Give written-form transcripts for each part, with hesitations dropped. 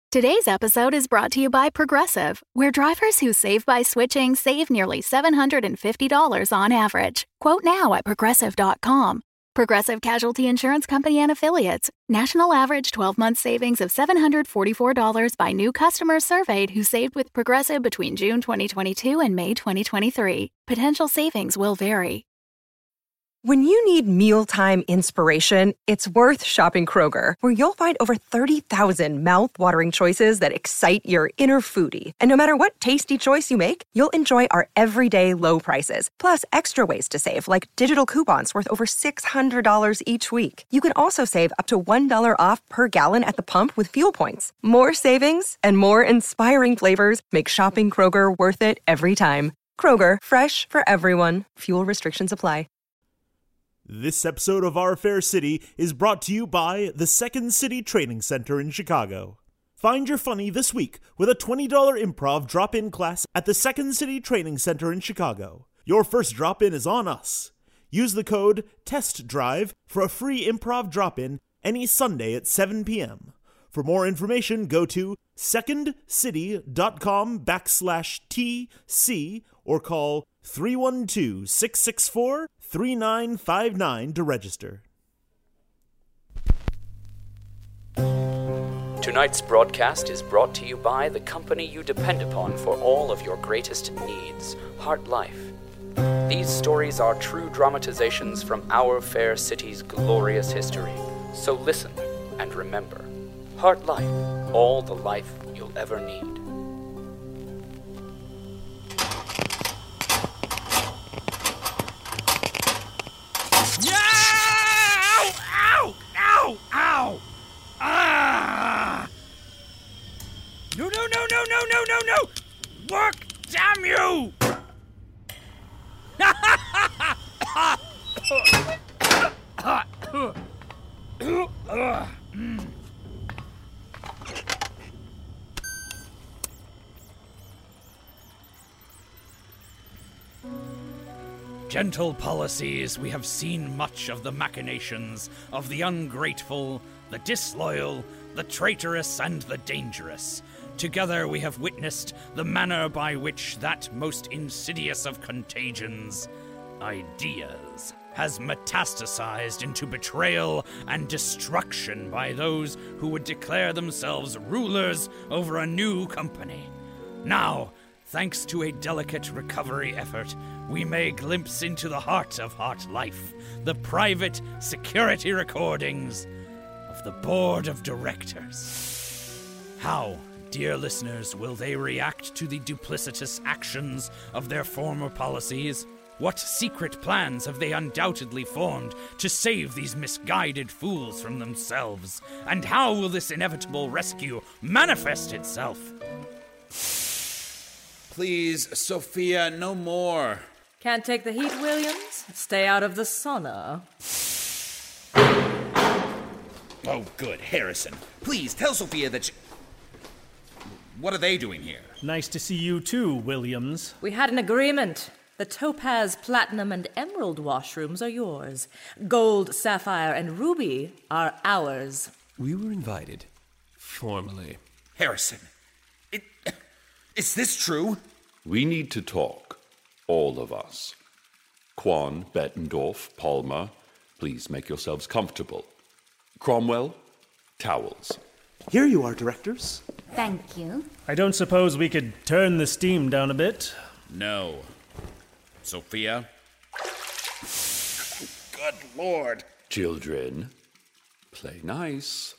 Today's episode is brought to you by Progressive, where drivers who save by switching save nearly $750 on average. Quote now at Progressive.com. Progressive Casualty Insurance Company and Affiliates. National average 12-month savings of $744 by new customers surveyed who saved with Progressive between June 2022 and May 2023. Potential savings will vary. When you need mealtime inspiration, it's worth shopping Kroger, where you'll find over 30,000 mouth-watering choices that excite your inner foodie. And no matter what tasty choice you make, you'll enjoy our everyday low prices, plus extra ways to save, like digital coupons worth over $600 each week. You can also save up to $1 off per gallon at the pump with fuel points. More savings and more inspiring flavors make shopping Kroger worth it every time. Kroger, fresh for everyone. Fuel restrictions apply. This episode of Our Fair City is brought to you by the Second City Training Center in Chicago. Find your funny this week with a $20 improv drop-in class at the Second City Training Center in Chicago. Your first drop-in is on us. Use the code TESTDRIVE for a free improv drop-in any Sunday at 7 p.m. For more information, go to secondcity.com/TC or call 312-664-3959 to register. Tonight's broadcast is brought to you by the company you depend upon for all of your greatest needs, Heart Life. These stories are true dramatizations from our fair city's glorious history. So listen and remember, Heart Life, all the life you'll ever need. No! Work, damn you! Gentle policies, we have seen much of the machinations of the ungrateful, the disloyal, the traitorous, and the dangerous. Together we have witnessed the manner by which that most insidious of contagions, ideas, has metastasized into betrayal and destruction by those who would declare themselves rulers over a new company. Now, thanks to a delicate recovery effort, we may glimpse into the heart of Heart Life, the private security recordings of the Board of Directors. How, dear listeners, will they react to the duplicitous actions of their former policies? What secret plans have they undoubtedly formed to save these misguided fools from themselves? And how will this inevitable rescue manifest itself? Please, Sophia, no more. Can't take the heat, Williams? Stay out of the sauna. Oh, good. Harrison, please tell Sophia that What are they doing here? Nice to see you too, Williams. We had an agreement. The topaz, platinum, and emerald washrooms are yours. Gold, sapphire, and ruby are ours. We were invited. Formally. Harrison, is this true? We need to talk. All of us. Quan, Bettendorf, Palmer, please make yourselves comfortable. Cromwell, towels. Here you are, directors. Thank you. I don't suppose we could turn the steam down a bit? No. Sophia? Good Lord. Children, play nice.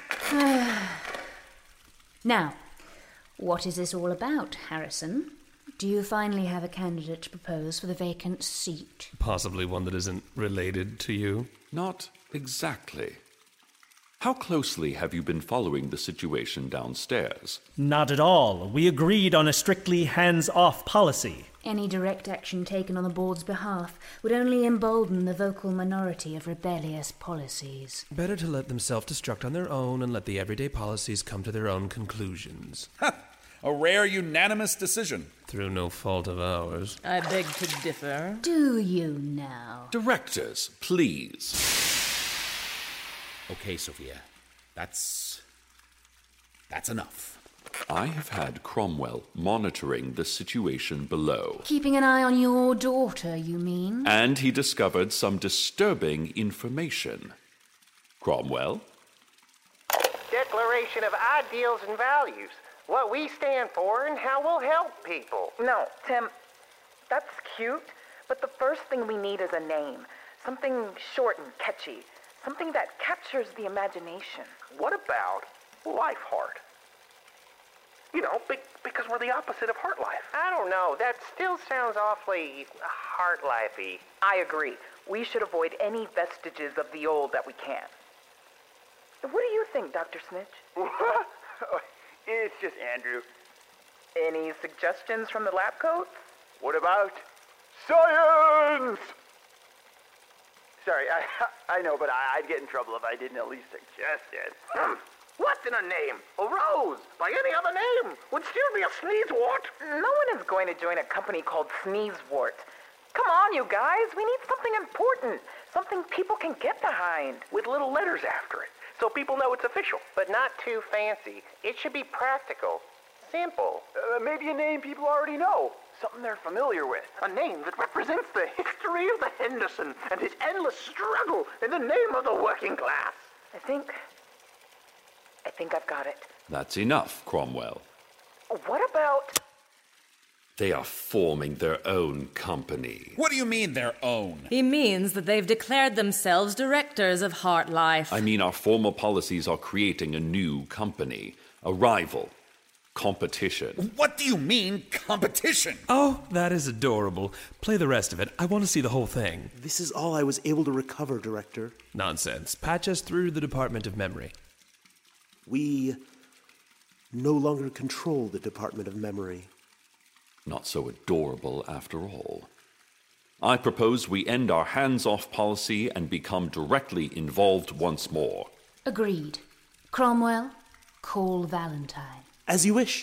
Now, what is this all about, Harrison? Do you finally have a candidate to propose for the vacant seat? Possibly one that isn't related to you? Not exactly. How closely have you been following the situation downstairs? Not at all. We agreed on a strictly hands-off policy. Any direct action taken on the board's behalf would only embolden the vocal minority of rebellious policies. Better to let them self-destruct on their own and let the everyday policies come to their own conclusions. A rare unanimous decision. Through no fault of ours. I beg to differ. Do you now? Directors, please. Okay, Sophia. That's That's enough. I have had Cromwell monitoring the situation below. Keeping an eye on your daughter, you mean? And he discovered some disturbing information. Cromwell? Declaration of ideals and values. What we stand for and how we'll help people. No, Tim, that's cute, but the first thing we need is a name. Something short and catchy. Something that captures the imagination. What about Lifeheart? You know, because we're the opposite of Heart Life. I don't know. That still sounds awfully Heart Life-y. I agree. We should avoid any vestiges of the old that we can. What do you think, Dr. Snitch? It's just Andrew. Any suggestions from the lab coats? What about science? Sorry, I know, but I'd get in trouble if I didn't at least suggest it. What's in a name? A rose, by any other name, would still be a sneezewort. No one is going to join a company called Sneezewort. Come on, you guys. We need something important. Something people can get behind. With little letters after it, so people know it's official. But not too fancy. It should be practical. Simple. Maybe a name people already know. Something they're familiar with. A name that represents the history of the Henderson and his endless struggle in the name of the working class. I think I've got it. That's enough, Cromwell. What about... They are forming their own company. What do you mean, their own? He means that they've declared themselves directors of Heart Life. I mean, our former policies are creating a new company. A rival. Competition. What do you mean, competition? Oh, that is adorable. Play the rest of it. I want to see the whole thing. This is all I was able to recover, Director. Nonsense. Patch us through the Department of Memory. We no longer control the Department of Memory. Not so adorable after all. I propose we end our hands-off policy and become directly involved once more. Agreed. Cromwell, call Valentine. As you wish.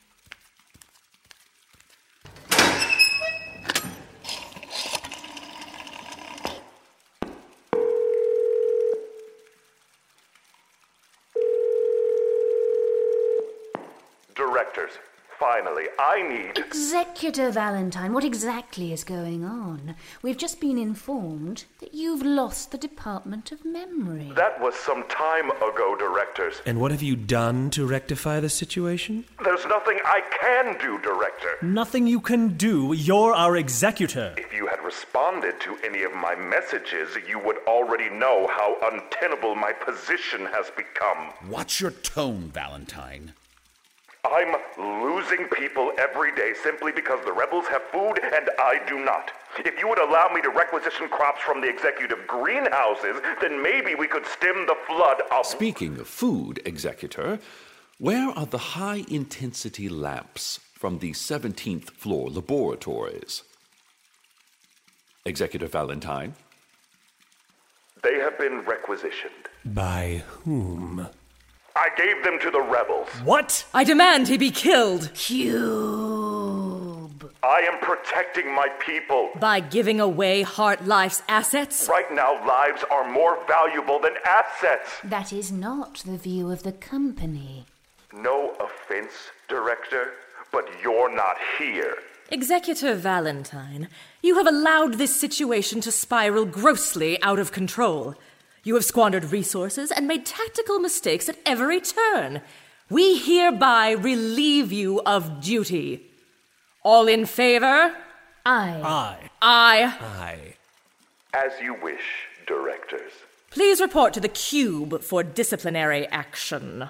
Directors, finally, I need... Executor Valentine, what exactly is going on? We've just been informed that you've lost the Department of Memory. That was some time ago, Directors. And what have you done to rectify the situation? There's nothing I can do, Director. Nothing you can do. You're our executor. If you had responded to any of my messages, you would already know how untenable my position has become. Watch your tone, Valentine. I'm losing people every day simply because the rebels have food and I do not. If you would allow me to requisition crops from the executive greenhouses, then maybe we could stem the flood of... Speaking of food, Executor, where are the high-intensity lamps from the 17th floor laboratories? Executive Valentine? They have been requisitioned. By whom? I gave them to the rebels. What? I demand he be killed. Cube. I am protecting my people. By giving away Heart Life's assets? Right now, lives are more valuable than assets. That is not the view of the company. No offense, Director, but you're not here. Executor Valentine, you have allowed this situation to spiral grossly out of control. You have squandered resources and made tactical mistakes at every turn. We hereby relieve you of duty. All in favor? Aye. Aye. As you wish, Directors. Please report to the Cube for disciplinary action.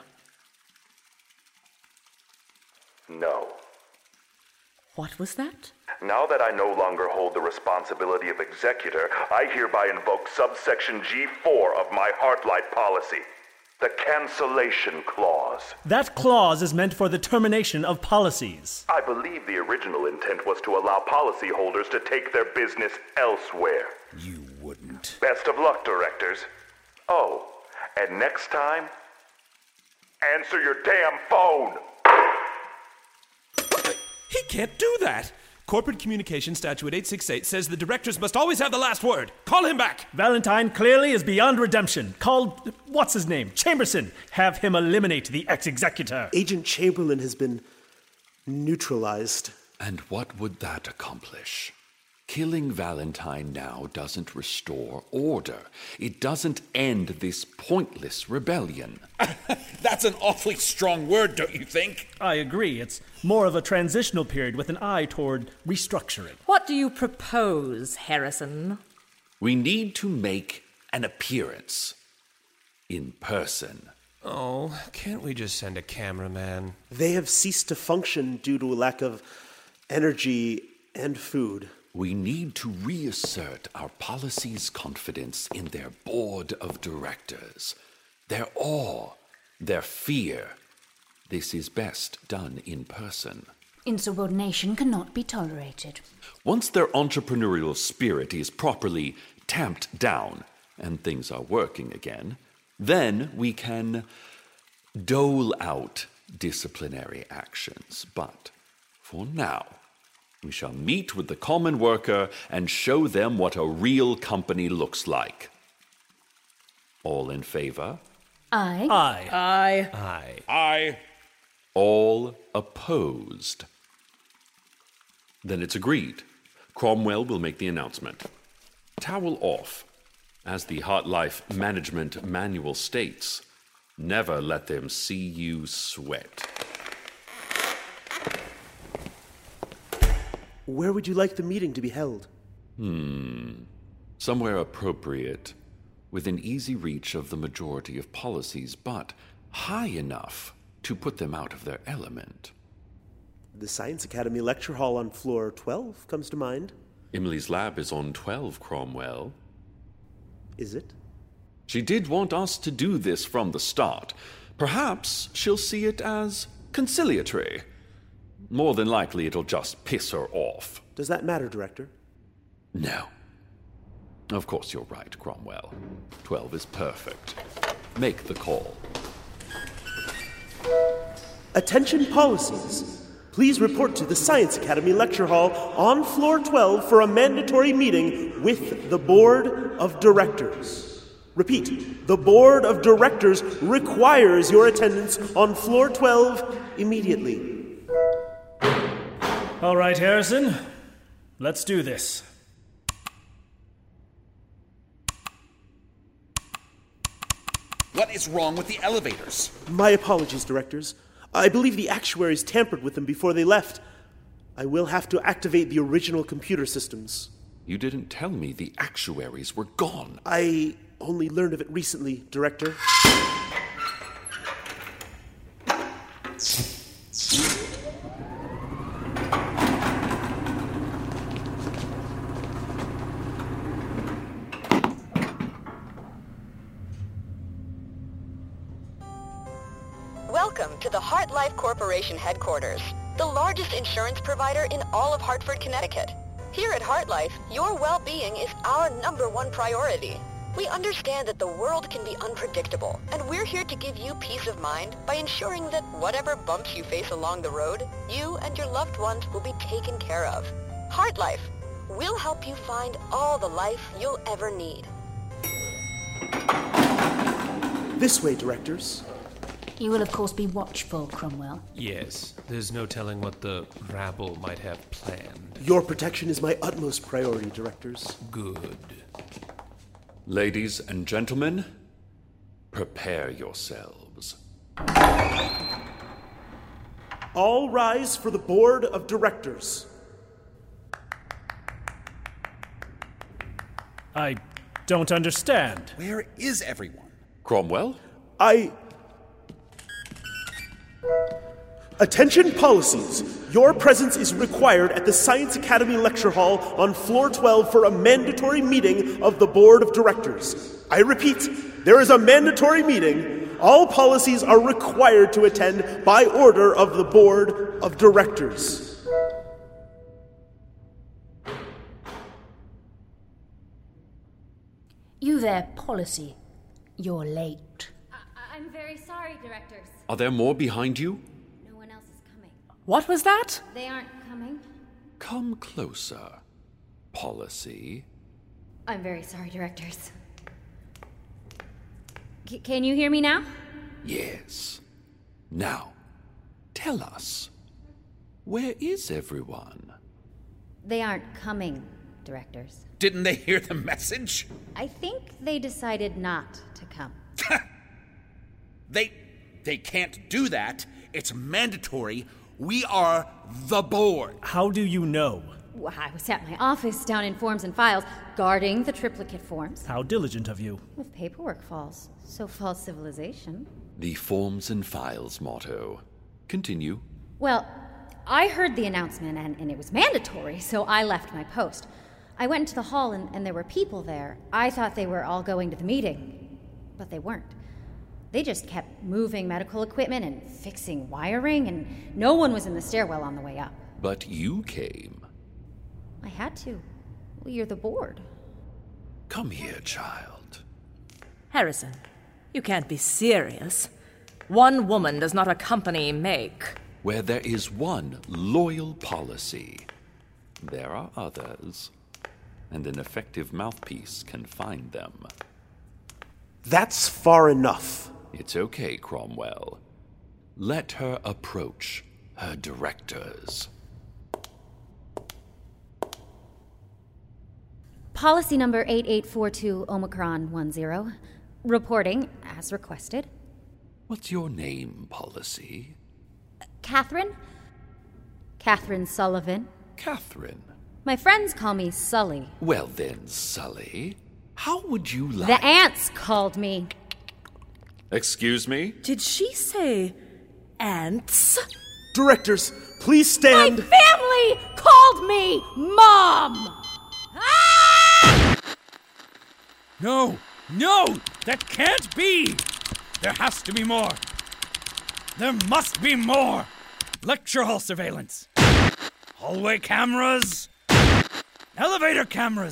No. What was that? Now that I no longer hold the responsibility of executor, I hereby invoke subsection G4 of my Heartlight policy, the cancellation clause. That clause is meant for the termination of policies. I believe the original intent was to allow policyholders to take their business elsewhere. You wouldn't. Best of luck, Directors. Oh, and next time, answer your damn phone! He can't do that! Corporate Communication Statute 868 says the directors must always have the last word. Call him back! Valentine clearly is beyond redemption. Call, what's his name? Chamberson. Have him eliminate the ex-executor. Agent Chamberlain has been neutralized. And what would that accomplish? Killing Valentine now doesn't restore order. It doesn't end this pointless rebellion. That's an awfully strong word, don't you think? I agree. It's more of a transitional period with an eye toward restructuring. What do you propose, Harrison? We need to make an appearance. In person. Oh, can't we just send a cameraman? They have ceased to function due to a lack of energy and food. We need to reassert our policy's confidence in their board of directors. Their awe, their fear. This is best done in person. Insubordination cannot be tolerated. Once their entrepreneurial spirit is properly tamped down and things are working again, then we can dole out disciplinary actions. But for now, we shall meet with the common worker and show them what a real company looks like. All in favor? Aye. Aye. Aye. Aye. Aye. All opposed? Then it's agreed. Cromwell will make the announcement. Towel off. As the HeartLife Management Manual states, never let them see you sweat. Where would you like the meeting to be held? Somewhere appropriate, within easy reach of the majority of policies, but high enough to put them out of their element. The Science Academy Lecture Hall on floor 12 comes to mind. Emily's lab is on 12, Cromwell. Is it? She did want us to do this from the start. Perhaps she'll see it as conciliatory. More than likely, it'll just piss her off. Does that matter, Director? No. Of course you're right, Cromwell. 12 is perfect. Make the call. Attention policies. Please report to the Science Academy Lecture Hall on floor 12 for a mandatory meeting with the Board of Directors. Repeat, the Board of Directors requires your attendance on floor 12 immediately. All right, Harrison. Let's do this. What is wrong with the elevators? My apologies, Directors. I believe the actuaries tampered with them before they left. I will have to activate the original computer systems. You didn't tell me the actuaries were gone. I only learned of it recently, Director. Welcome to the HeartLife Corporation headquarters, the largest insurance provider in all of Hartford, Connecticut. Here at HeartLife, your well-being is our #1 priority. We understand that the world can be unpredictable, and we're here to give you peace of mind by ensuring that whatever bumps you face along the road, you and your loved ones will be taken care of. HeartLife, we'll help you find all the life you'll ever need. This way, Directors. You will, of course, be watchful, Cromwell. Yes, there's no telling what the rabble might have planned. Your protection is my utmost priority, Directors. Good. Ladies and gentlemen, prepare yourselves. All rise for the Board of Directors. I don't understand. Where is everyone? Cromwell? Attention policies. Your presence is required at the Science Academy Lecture Hall on floor 12 for a mandatory meeting of the Board of Directors. I repeat, there is a mandatory meeting. All policies are required to attend by order of the Board of Directors. You there, policy. You're late. I'm very sorry, Directors. Are there more behind you? No one else is coming. What was that? They aren't coming. Come closer, Policy. I'm very sorry, Directors. Can you hear me now? Yes. Now, tell us, where is everyone? They aren't coming, Directors. Didn't they hear the message? I think they decided not to come. They can't do that. It's mandatory. We are the board. How do you know? Well, I was at my office down in Forms and Files, guarding the triplicate forms. How diligent of you. If paperwork falls, so falls civilization. The Forms and Files motto. Continue. Well, I heard the announcement, and it was mandatory, so I left my post. I went into the hall, and there were people there. I thought they were all going to the meeting, but they weren't. They just kept moving medical equipment and fixing wiring, and no one was in the stairwell on the way up. But you came. I had to. Well, you're the board. Come here, child. Harrison, you can't be serious. One woman does not a company make. Where there is one loyal policy, there are others, and an effective mouthpiece can find them. That's far enough. It's okay, Cromwell. Let her approach her directors. Policy number 8842 Omicron 10. Reporting as requested. What's your name, Policy? Catherine Sullivan. Catherine. My friends call me Sully. Well then, Sully, how would you like... The ants called me. Excuse me? Did she say ants? Directors, please stand. My family called me Mom! No! No! That can't be! There has to be more! There must be more! Lecture hall surveillance! Hallway cameras! Elevator cameras!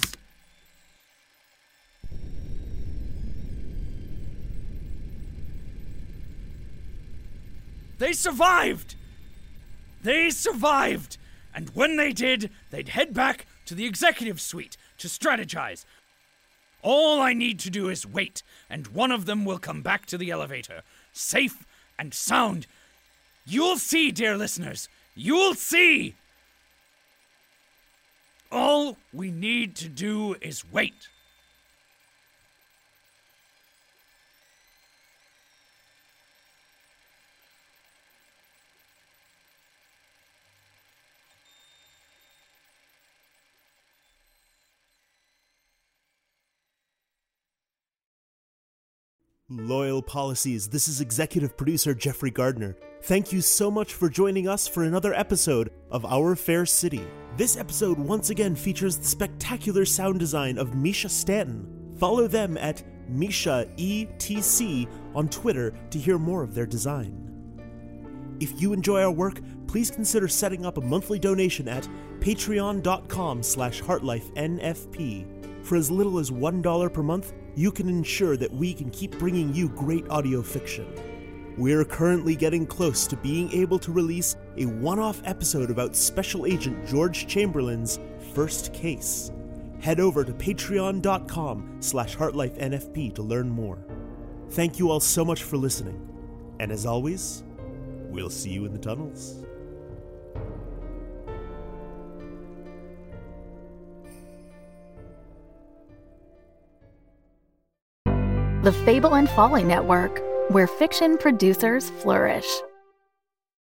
They survived! They survived! And when they did, they'd head back to the executive suite to strategize. All I need to do is wait, and one of them will come back to the elevator, safe and sound. You'll see, dear listeners. You'll see! All we need to do is wait. Loyal Policies, this is executive producer Jeffrey Gardner. Thank you so much for joining us for another episode of Our Fair City. This episode once again features the spectacular sound design of Misha Stanton. Follow them at Misha ETC on Twitter to hear more of their design. If you enjoy our work, please consider setting up a monthly donation at patreon.com/heartlifenfp. For as little as $1 per month, you can ensure that we can keep bringing you great audio fiction. We're currently getting close to being able to release a one-off episode about Special Agent George Chamberlain's first case. Head over to patreon.com/heartlifenfp to learn more. Thank you all so much for listening. And as always, we'll see you in the tunnels. The Fable and Folly Network, where fiction producers flourish.